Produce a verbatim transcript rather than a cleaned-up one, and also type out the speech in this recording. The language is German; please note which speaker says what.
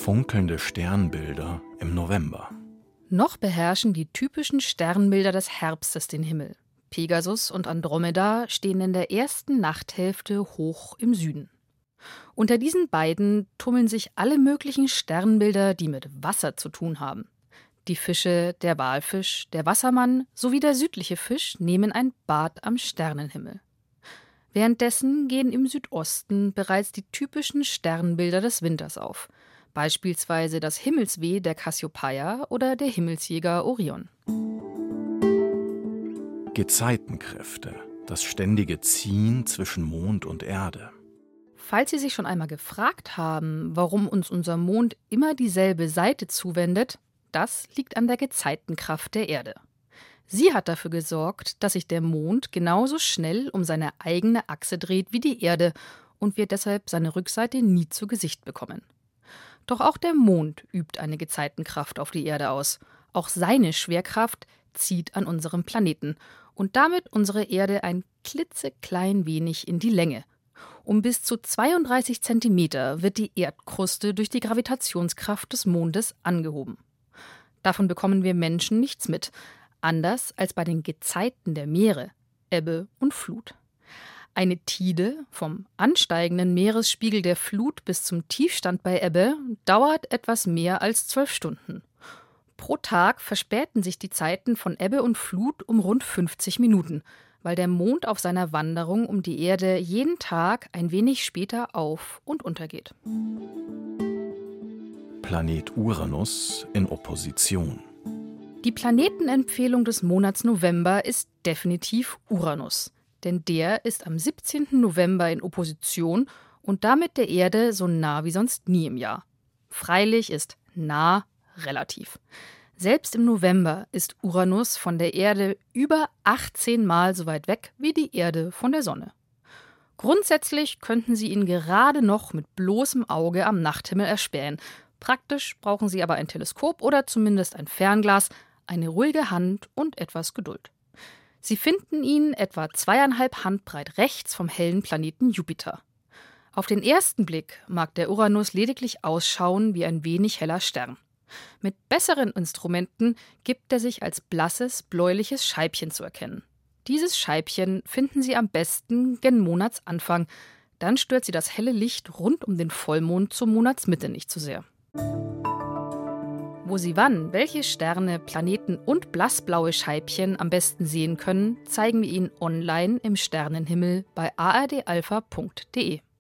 Speaker 1: Funkelnde Sternbilder im November.
Speaker 2: Noch beherrschen die typischen Sternbilder des Herbstes den Himmel. Pegasus und Andromeda stehen in der ersten Nachthälfte hoch im Süden. Unter diesen beiden tummeln sich alle möglichen Sternbilder, die mit Wasser zu tun haben. Die Fische, der Walfisch, der Wassermann sowie der südliche Fisch nehmen ein Bad am Sternenhimmel. Währenddessen gehen im Südosten bereits die typischen Sternbilder des Winters auf, beispielsweise das Himmelsweh der Kassiopeia oder der Himmelsjäger Orion.
Speaker 1: Gezeitenkräfte, das ständige Ziehen zwischen Mond und Erde.
Speaker 2: Falls Sie sich schon einmal gefragt haben, warum uns unser Mond immer dieselbe Seite zuwendet, das liegt an der Gezeitenkraft der Erde. Sie hat dafür gesorgt, dass sich der Mond genauso schnell um seine eigene Achse dreht wie die Erde und wir deshalb seine Rückseite nie zu Gesicht bekommen. Doch auch der Mond übt eine Gezeitenkraft auf die Erde aus. Auch seine Schwerkraft zieht an unserem Planeten und damit unsere Erde ein klitzeklein wenig in die Länge. Um bis zu zweiunddreißig Zentimeter wird die Erdkruste durch die Gravitationskraft des Mondes angehoben. Davon bekommen wir Menschen nichts mit, anders als bei den Gezeiten der Meere, Ebbe und Flut. Eine Tide, vom ansteigenden Meeresspiegel der Flut bis zum Tiefstand bei Ebbe, dauert etwas mehr als zwölf Stunden. Pro Tag verspäten sich die Zeiten von Ebbe und Flut um rund fünfzig Minuten, weil der Mond auf seiner Wanderung um die Erde jeden Tag ein wenig später auf- und untergeht.
Speaker 1: Planet Uranus in Opposition.
Speaker 2: Die Planetenempfehlung des Monats November ist definitiv Uranus. Denn der ist am siebzehnten November in Opposition und damit der Erde so nah wie sonst nie im Jahr. Freilich ist nah relativ. Selbst im November ist Uranus von der Erde über achtzehn Mal so weit weg wie die Erde von der Sonne. Grundsätzlich könnten Sie ihn gerade noch mit bloßem Auge am Nachthimmel erspähen. Praktisch brauchen Sie aber ein Teleskop oder zumindest ein Fernglas, eine ruhige Hand und etwas Geduld. Sie finden ihn etwa zweieinhalb Handbreit rechts vom hellen Planeten Jupiter. Auf den ersten Blick mag der Uranus lediglich ausschauen wie ein wenig heller Stern. Mit besseren Instrumenten gibt er sich als blasses, bläuliches Scheibchen zu erkennen. Dieses Scheibchen finden Sie am besten gen Monatsanfang. Dann stört Sie das helle Licht rund um den Vollmond zur Monatsmitte nicht zu sehr. Wo Sie wann welche Sterne, Planeten und blassblaue Scheibchen am besten sehen können, zeigen wir Ihnen online im Sternenhimmel bei a r d alpha punkt d e.